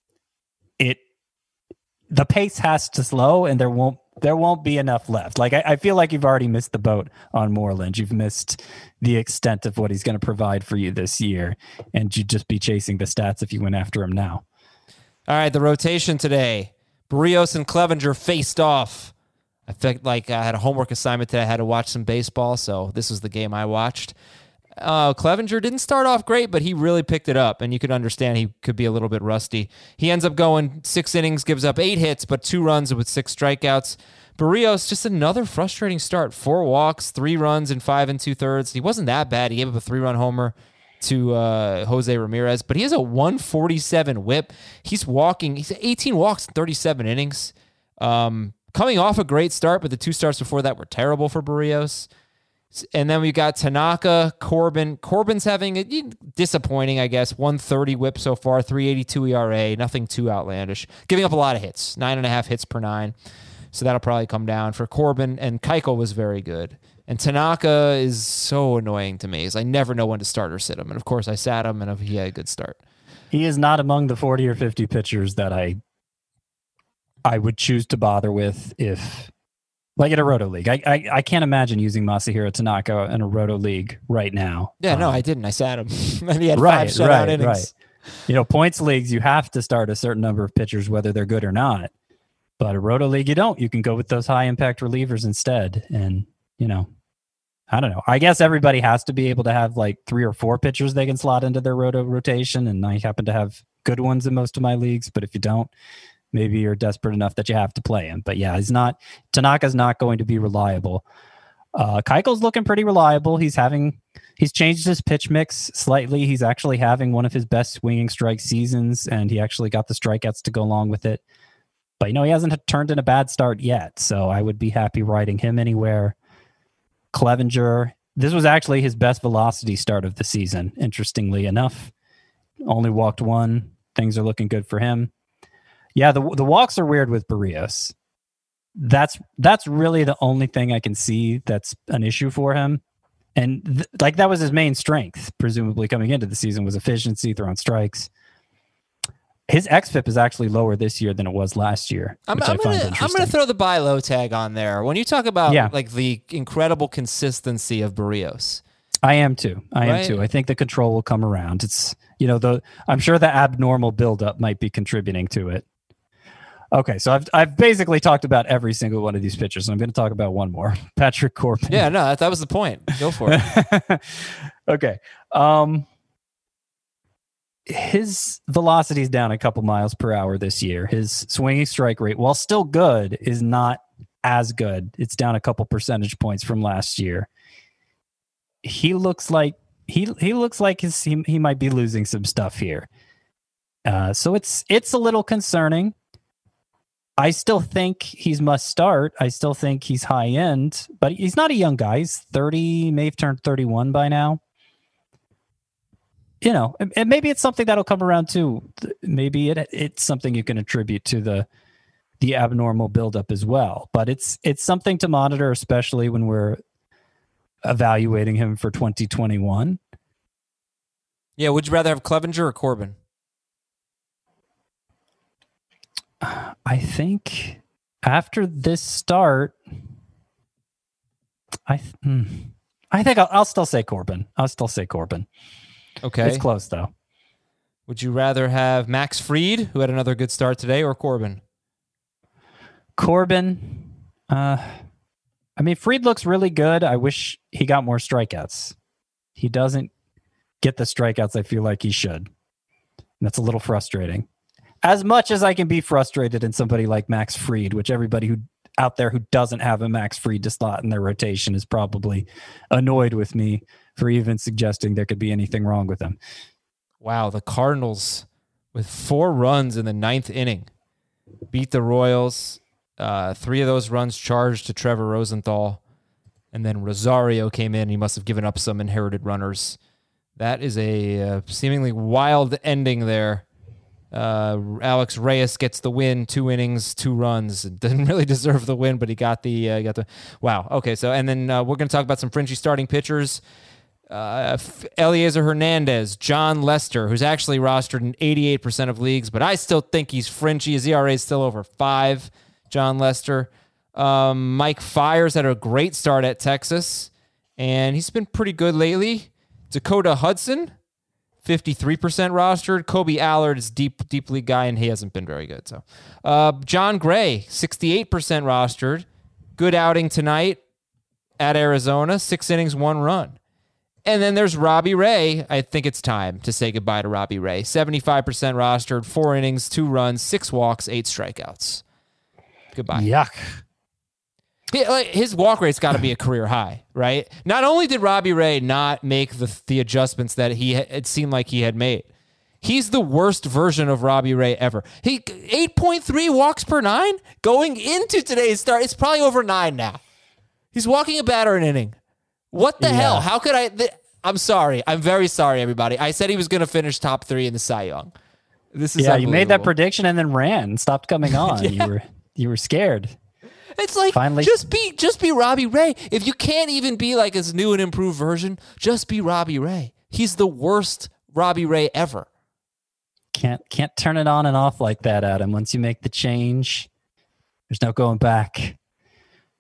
the pace has to slow, and there won't be enough left. Like I feel like you've already missed the boat on Moreland. You've missed the extent of what he's going to provide for you this year, and you'd just be chasing the stats if you went after him now. All right, the rotation today. Barrios and Clevenger faced off. I felt like I had a homework assignment today. I had to watch some baseball, so this was the game I watched. Clevenger didn't start off great, but he really picked it up, and you could understand he could be a little bit rusty. He ends up going 6 innings, gives up 8 hits, but 2 runs with 6 strikeouts. Barrios, just another frustrating start. 4 walks, 3 runs in 5 2/3. He wasn't that bad. He gave up a 3-run homer to Jose Ramirez, but he has a 147 whip. He's 18 walks in 37 innings. Coming off a great start, but the 2 starts before that were terrible for Barrios. And then we got Tanaka, Corbin. Corbin's having a disappointing, I guess, 130 whip so far, 382 ERA, nothing too outlandish. Giving up a lot of hits, 9.5 hits per 9. So that'll probably come down for Corbin. And Keuchel was very good. And Tanaka is so annoying to me, as I never know when to start or sit him. And of course, I sat him, and he had a good start. He is not among the 40 or 50 pitchers that I would choose to bother with if Like in a roto league. I can't imagine using Masahiro Tanaka in a roto league right now. Yeah, no, I didn't. I sat him. And he had 5 shutout innings. Right. You know, points leagues, you have to start a certain number of pitchers, whether they're good or not. But a roto league, you don't. You can go with those high impact relievers instead. And, you know, I don't know. I guess everybody has to be able to have like 3 or 4 pitchers they can slot into their roto rotation. And I happen to have good ones in most of my leagues. But if you don't, maybe you're desperate enough that you have to play him. But yeah, Tanaka's not going to be reliable. Keuchel's looking pretty reliable. He's changed his pitch mix slightly. He's actually having one of his best swinging strike seasons, and he actually got the strikeouts to go along with it. But, you know, he hasn't turned in a bad start yet, so I would be happy riding him anywhere. Clevenger, this was actually his best velocity start of the season, interestingly enough. Only walked 1. Things are looking good for him. Yeah, the walks are weird with Barrios. That's really the only thing I can see that's an issue for him. And that was his main strength, presumably coming into the season, was efficiency, throwing strikes. His xFIP is actually lower this year than it was last year. I'm going to throw the buy low tag on there. When you talk about like the incredible consistency of Barrios. I am too. I think the control will come around. It's, you know, I'm sure the abnormal buildup might be contributing to it. Okay, so I've basically talked about every single one of these pitchers, and I'm going to talk about one more. Patrick Corbin. Yeah, no, that was the point. Go for it. Okay. His velocity is down a couple miles per hour this year. His swinging strike rate, while still good, is not as good. It's down a couple percentage points from last year. He looks like he might be losing some stuff here. So it's a little concerning. I still think he's must start. I still think he's high end, but he's not a young guy. He's 30, may have turned 31 by now. You know, and maybe it's something that'll come around too. Maybe it's something you can attribute to the abnormal buildup as well. But it's something to monitor, especially when we're evaluating him for 2021. Yeah, would you rather have Clevenger or Corbin? I think after this start, I think I'll still say Corbin. Okay. It's close, though. Would you rather have Max Fried, who had another good start today, or Corbin? Corbin. I mean, Fried looks really good. I wish he got more strikeouts. He doesn't get the strikeouts I feel like he should. And that's a little frustrating. As much as I can be frustrated in somebody like Max Fried, which everybody who out there who doesn't have a Max Fried to slot in their rotation is probably annoyed with me for even suggesting there could be anything wrong with him. Wow, the Cardinals with 4 runs in the 9th inning beat the Royals. 3 of those runs charged to Trevor Rosenthal, and then Rosario came in. He must have given up some inherited runners. That is a seemingly wild ending there. Alex Reyes gets the win, 2 innings, 2 runs. Didn't really deserve the win, but he got the wow. Okay, so and then we're going to talk about some fringy starting pitchers. Eliezer Hernandez, John Lester, who's actually rostered in 88% of leagues, but I still think he's fringy. His ERA is still over 5. John Lester, Mike Fiers had a great start at Texas, and he's been pretty good lately. Dakota Hudson, 53% rostered. Kobe Allard is deep league guy, and he hasn't been very good. So, John Gray, 68% rostered. Good outing tonight at Arizona. 6 innings, 1 run. And then there's Robbie Ray. I think it's time to say goodbye to Robbie Ray. 75% rostered, 4 innings, 2 runs, 6 walks, 8 strikeouts. Goodbye. Yuck. His walk rate's got to be a career high, right? Not only did Robbie Ray not make the adjustments that it seemed like he had made, he's the worst version of Robbie Ray ever. He 8.3 walks per 9 going into today's start. It's probably over 9 now. He's walking a batter an inning. What the hell? How could I? I'm sorry. I'm very sorry, everybody. I said he was going to finish top 3 in the Cy Young. This is you made that prediction and then ran, stopped coming on. You were scared. It's like, finally, just be Robbie Ray. If you can't even be like his new and improved version, just be Robbie Ray. He's the worst Robbie Ray ever. Can't turn it on and off like that, Adam. Once you make the change, there's no going back.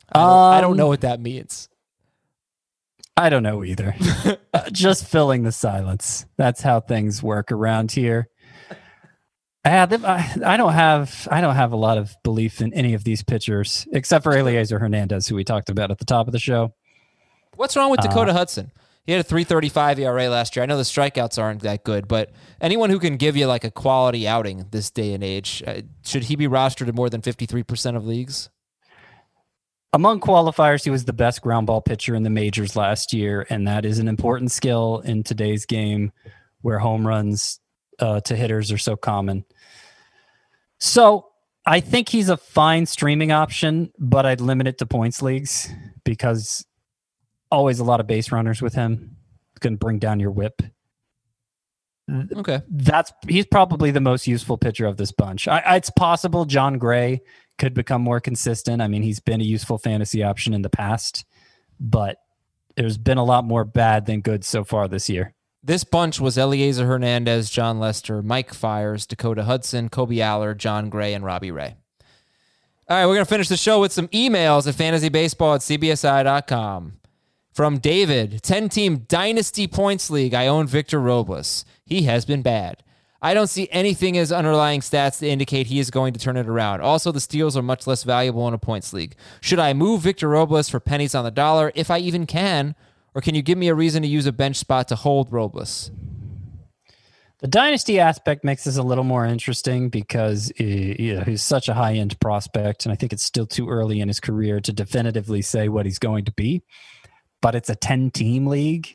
I don't know what that means. I don't know either. Just filling the silence. That's how things work around here. I don't have a lot of belief in any of these pitchers except for Eliezer Hernandez, who we talked about at the top of the show. What's wrong with Dakota Hudson? He had a 3.35 ERA last year. I know the strikeouts aren't that good, but anyone who can give you like a quality outing this day and age, should he be rostered in more than 53% of leagues? Among qualifiers, he was the best ground ball pitcher in the majors last year, and that is an important skill in today's game where home runs to hitters are so common. So I think he's a fine streaming option, but I'd limit it to points leagues because always a lot of base runners with him. Can bring down your whip. Okay. He's probably the most useful pitcher of this bunch. It's possible John Gray could become more consistent. I mean, he's been a useful fantasy option in the past, but there's been a lot more bad than good so far this year. This bunch was Eliezer Hernandez, John Lester, Mike Fiers, Dakota Hudson, Kobe Aller, John Gray, and Robbie Ray. All right, we're going to finish the show with some emails at fantasybaseball@cbsi.com. From David, 10-team Dynasty Points League. I own Victor Robles. He has been bad. I don't see anything as underlying stats to indicate he is going to turn it around. Also, the steals are much less valuable in a points league. Should I move Victor Robles for pennies on the dollar, if I even can? Or can you give me a reason to use a bench spot to hold Robles? The dynasty aspect makes this a little more interesting because he's such a high-end prospect, and I think it's still too early in his career to definitively say what he's going to be. But it's a 10-team league.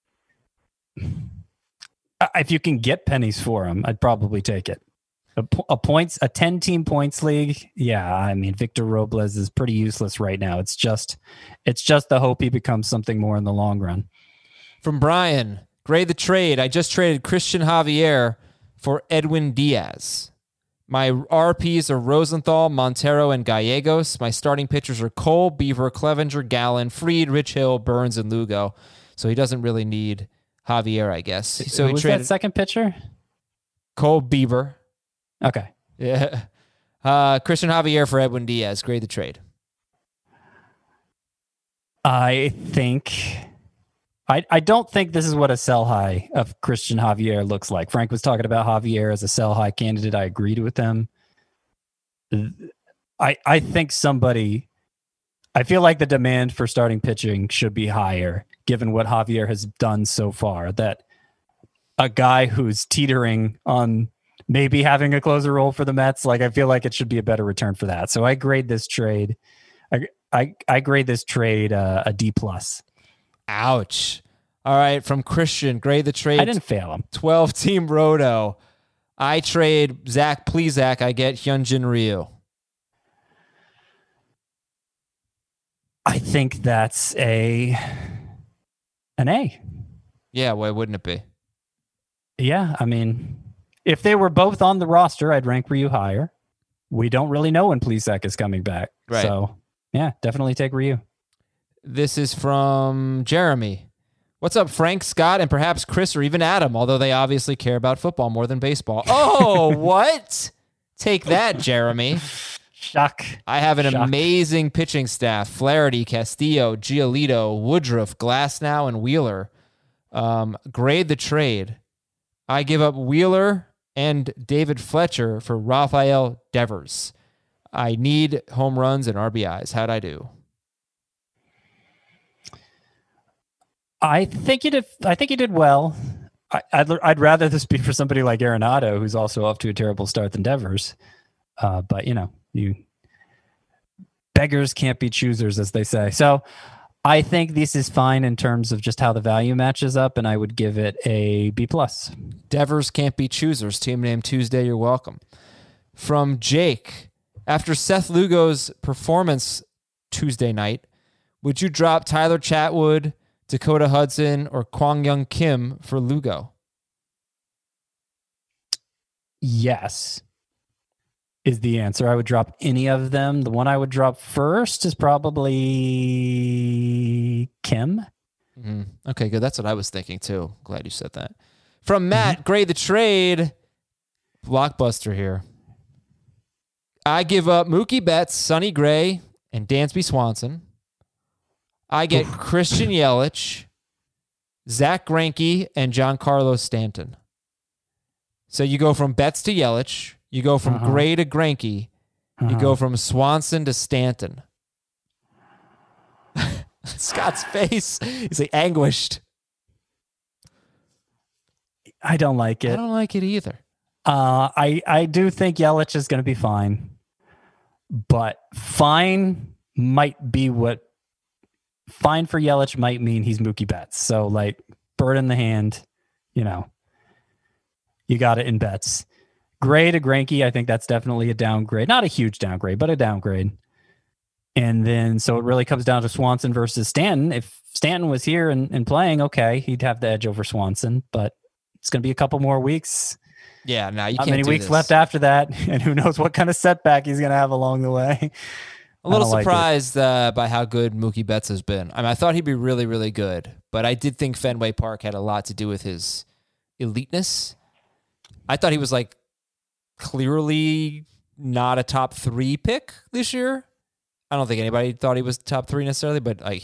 If you can get pennies for him, I'd probably take it. A 10-team points league, yeah. I mean, Victor Robles is pretty useless right now. It's just the hope he becomes something more in the long run. From Brian, grade the trade. I just traded Christian Javier for Edwin Diaz. My RPs are Rosenthal, Montero, and Gallegos. My starting pitchers are Cole, Beaver, Clevenger, Gallen, Fried, Rich Hill, Burns, and Lugo. So he doesn't really need Javier, I guess. So he traded that second pitcher? Cole Bieber. Okay. Yeah. Christian Javier for Edwin Diaz. Grade the trade. I don't think this is what a sell high of Christian Javier looks like. Frank was talking about Javier as a sell high candidate. I agreed with him. I think I feel like the demand for starting pitching should be higher given what Javier has done so far. That a guy who's teetering on maybe having a closer role for the Mets, like I feel like it should be a better return for that. So I grade this trade. I grade this trade a D+. Ouch. All right, from Christian, grade the trade. I didn't fail him. 12-team Roto. I trade Zach Plesac. I get Hyunjin Ryu. I think that's an A. Yeah, why wouldn't it be? Yeah, I mean, if they were both on the roster, I'd rank Ryu higher. We don't really know when Plesac is coming back. Right. So, yeah, definitely take Ryu. This is from Jeremy. What's up, Frank, Scott, and perhaps Chris or even Adam, although they obviously care about football more than baseball. Oh, what? Take that, Jeremy. Shock. I have an amazing pitching staff. Flaherty, Castillo, Giolito, Woodruff, Glasnow, and Wheeler. Grade the trade. I give up Wheeler and David Fletcher for Rafael Devers. I need home runs and RBIs. How'd I do? I think you did well. I'd rather this be for somebody like Arenado, who's also off to a terrible start than Devers. But you beggars can't be choosers, as they say. So I think this is fine in terms of just how the value matches up, and I would give it a B+. Devers can't be choosers. Team name Tuesday. You're welcome. From Jake, after Seth Lugo's performance Tuesday night, would you drop Tyler Chatwood, Dakota Hudson, or Kwang Young Kim for Lugo? Yes, is the answer. I would drop any of them. The one I would drop first is probably Kim. Mm-hmm. Okay, good. That's what I was thinking too. Glad you said that. From Matt, grade the trade. Blockbuster here. I give up Mookie Betts, Sonny Gray, and Dansby Swanson. I get Christian Yelich, Zach Greinke, and Giancarlo Stanton. So you go from Betts to Yelich. You go from Gray to Greinke. You go from Swanson to Stanton. Scott's face. He's like anguished. I don't like it. I don't like it either. I do think Yelich is going to be fine, but fine might be what fine for Yelich might mean he's Mookie Betts. So like bird in the hand, you got it in Betts. Gray to Greinke, I think that's definitely a downgrade. Not a huge downgrade, but a downgrade. And then, so it really comes down to Swanson versus Stanton. If Stanton was here and playing, okay, he'd have the edge over Swanson, but it's going to be a couple more weeks. Yeah, no, you Not can't many do weeks this. left after that, and who knows what kind of setback he's going to have along the way. A little like surprised by how good Mookie Betts has been. I mean, I thought he'd be really, really good, but I did think Fenway Park had a lot to do with his eliteness. I thought he was like clearly not a top 3 pick this year. I don't think anybody thought he was top 3 necessarily, but like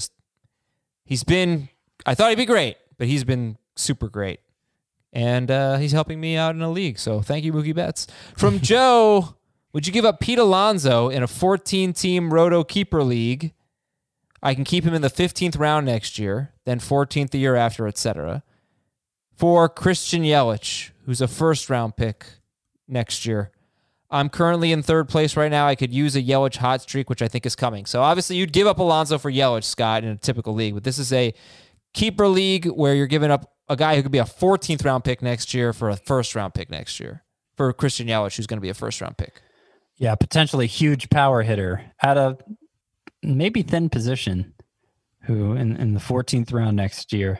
I thought he'd be great, but he's been super great. And he's helping me out in a league. So thank you, Mookie Betts. From Joe, would you give up Pete Alonso in a 14-team Roto Keeper League? I can keep him in the 15th round next year, then 14th the year after, etc. For Christian Yelich, who's a first-round pick next year. I'm currently in 3rd place right now. I could use a Yelich hot streak, which I think is coming. So obviously you'd give up Alonso for Yelich, Scott, in a typical league. But this is a keeper league where you're giving up a guy who could be a 14th round pick next year for a 1st round pick next year. For Christian Yelich, who's going to be a 1st round pick. Yeah, potentially huge power hitter at a maybe thin position who in the 14th round next year.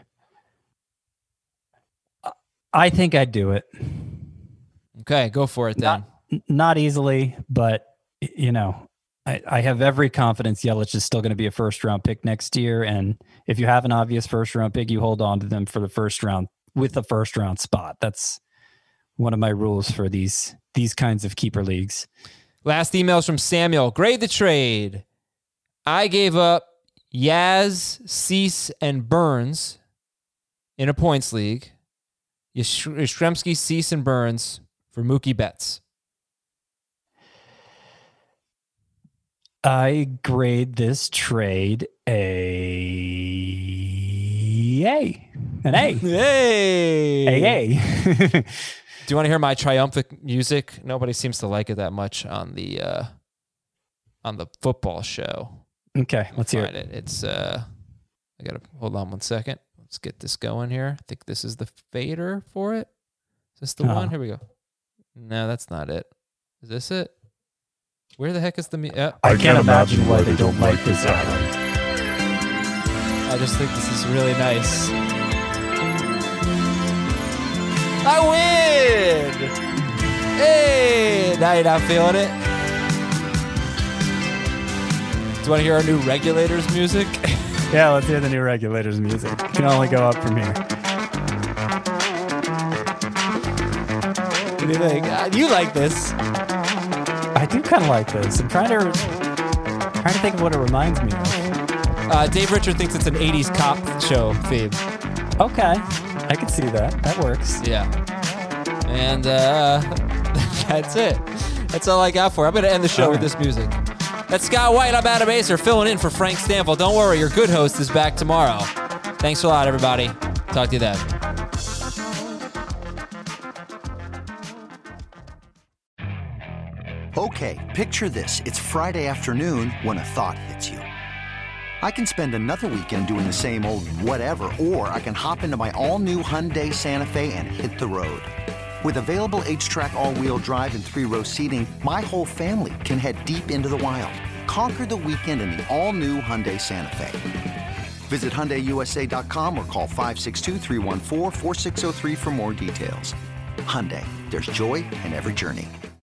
I think I'd do it. Okay, go for it then. Not easily, but I have every confidence Yelich is still going to be a 1st round pick next year. And if you have an obvious 1st round pick, you hold on to them for the 1st round with a 1st round spot. That's one of my rules for these kinds of keeper leagues. Last emails from Samuel. Grade the trade. I gave up Yaz, Cease, and Burns in a points league. Yastrzemski, Cease, and Burns for Mookie Betts. I grade this trade an A. Hey! A. Do you want to hear my triumphant music? Nobody seems to like it that much on the football show. Okay, let's hear it. It's I gotta hold on one second. Let's get this going here. I think this is the fader for it. Is this the one? Here we go. No, that's not it. Is this it? Where the heck is the... I can't imagine why they don't like this album. I just think this is really nice. I win! Hey! Now you're not feeling it? Do you want to hear our new Regulators music? Yeah, let's hear the new Regulators music. It can only go up from here. What do you think? You like this. I do kind of like this. I'm trying to think of what it reminds me of. Dave Richard thinks it's an 80s cop show theme. Okay. I can see that. That works. Yeah. And that's it. That's all I got for it. I'm going to end the show with this music. That's Scott White. I'm Adam Acer filling in for Frank Stanfield. Don't worry, your good host is back tomorrow. Thanks a lot, everybody. Talk to you then. Okay, picture this. It's Friday afternoon when a thought hits you. I can spend another weekend doing the same old whatever, or I can hop into my all-new Hyundai Santa Fe and hit the road. With available H-Track all-wheel drive and 3-row seating, my whole family can head deep into the wild. Conquer the weekend in the all-new Hyundai Santa Fe. Visit HyundaiUSA.com or call 562-314-4603 for more details. Hyundai, there's joy in every journey.